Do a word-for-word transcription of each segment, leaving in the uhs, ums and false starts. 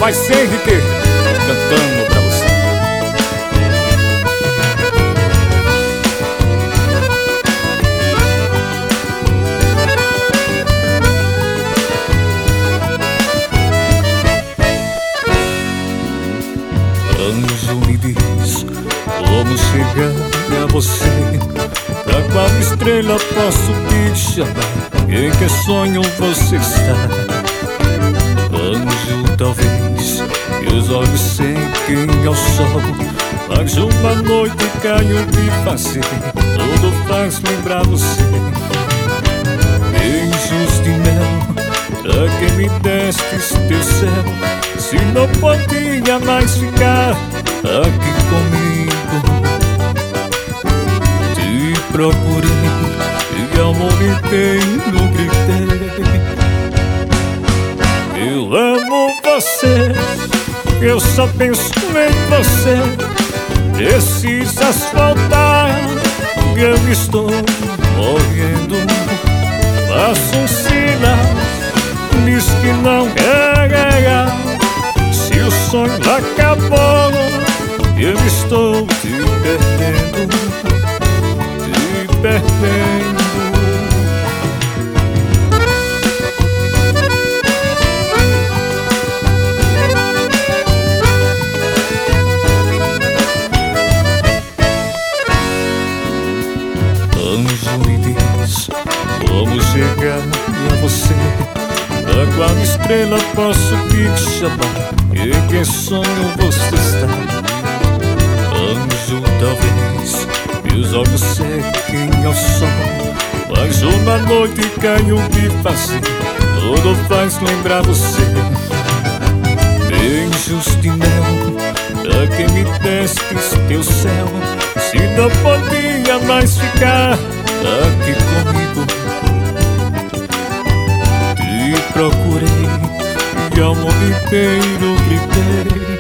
Vai ser Henrique cantando pra você. Anjo, me diz como chegar a você. Pra qual estrela posso te chamar? Em que sonho você está? Anjo, talvez meus olhos sequem ao sol, mas uma noite caio de fazer, tudo faz lembrar você. Beijos de mel, pra que me destes teu céu, se não podia mais ficar aqui comigo. Te procurei e ao mundo inteiro gritei: eu amo você, eu só penso em você. Precisas voltar, eu estou morrendo. Faço um sinal, diz que não é real. Se o sonho acabou, eu estou te perdendo, te perdendo. Anjo, me diz como chegar a você. A qual estrela posso te chamar? Em que sonho você está? Anjo, talvez meus olhos sequem ao sol, mas uma noite caiu de fazer, tudo faz lembrar você. Beijos de mel, pra que me destes teu céu, se não podia mais ficar aqui comigo. Te procurei e ao mundo inteiro gritei: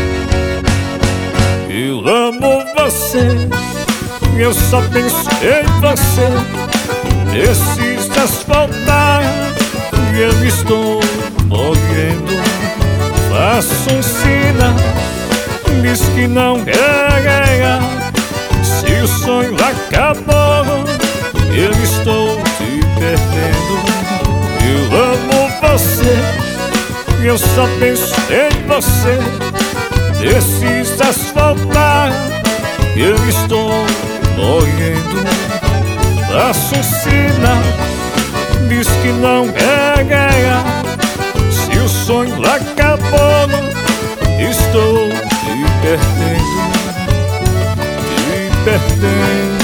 eu amo você, eu só penso em você. Precisas voltar, eu estou morrendo. Faço um sinal, diz que não é real. Se o sonho acabou, eu estou te perdendo. Eu amo você, eu só penso em você. Precisas voltar, eu estou morrendo. Faço um sinal, diz que não é real. Se o sonho acabou, estou te perdendo, te perdendo.